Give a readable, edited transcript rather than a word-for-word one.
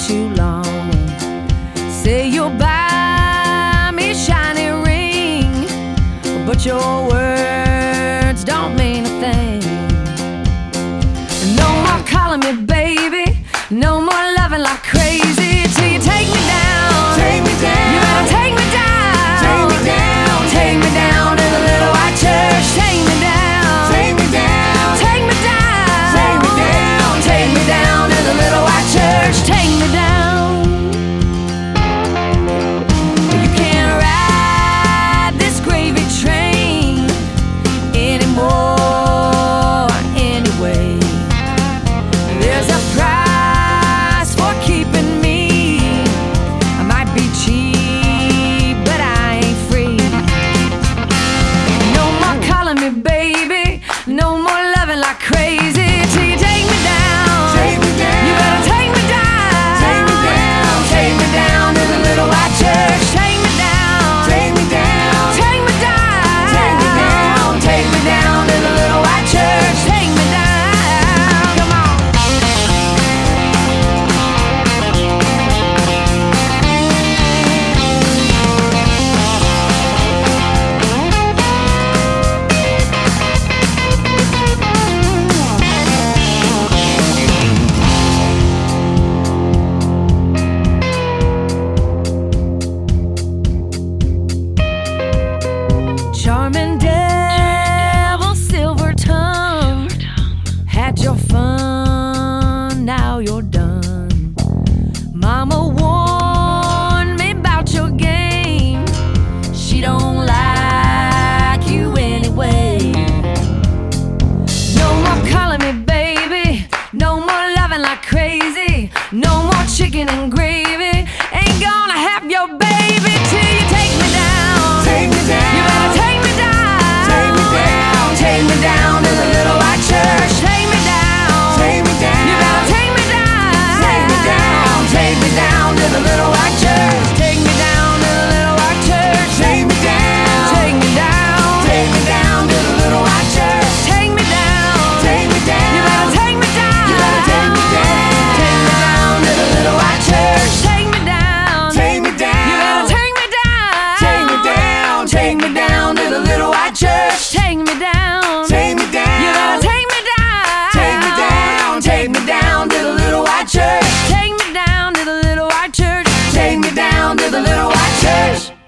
too long. Say you'll buy me a shiny ring, but your words don't mean a thing. No more calling me baby, no more loving like crazy, till you take me down. Take me down. You better take me down. Take me down. Take me down to the little white church. Take me down. Take me down. Take me down. Take me down. Take me down to the little white church. Take me down. You can't ride this gravy train anymore anyway. There's a price for keeping me. I might be cheap, but I ain't free. No more calling me baby, no more loving like crazy, till you take me down. Take me down. You better take me down. Take me down. Take me down to the little white church. Take me down. Take me down. Take me down. Take me down. Take me down to the little white church. Take me down. Come on. Charming devil, silver tongue, had your fun, now you're done. Mama warned me about your game, she don't like you anyway. No more calling me baby, no more loving like crazy, no more chicken and gravy, ain't gonna have your baby till you take me down. Take me down. You better take me down. Take me down. Take me down to the little white church. Take me down. Take me down. You better take me down. Take me down. Take me down to the little white church. Take me down to the little white church. Take me down. Take me down. Take me down to the little white church. Take me down. Take me down. You better take me down. You better take me down. Take me down to the little white church. Take me down. Take me down. You better take me down. Take me down. Take me down to the little white church. Take me down. Take me down. You better take me down. Take me down. Take me down to the little white church. Take me down to the little white church. Take me down to the little white church.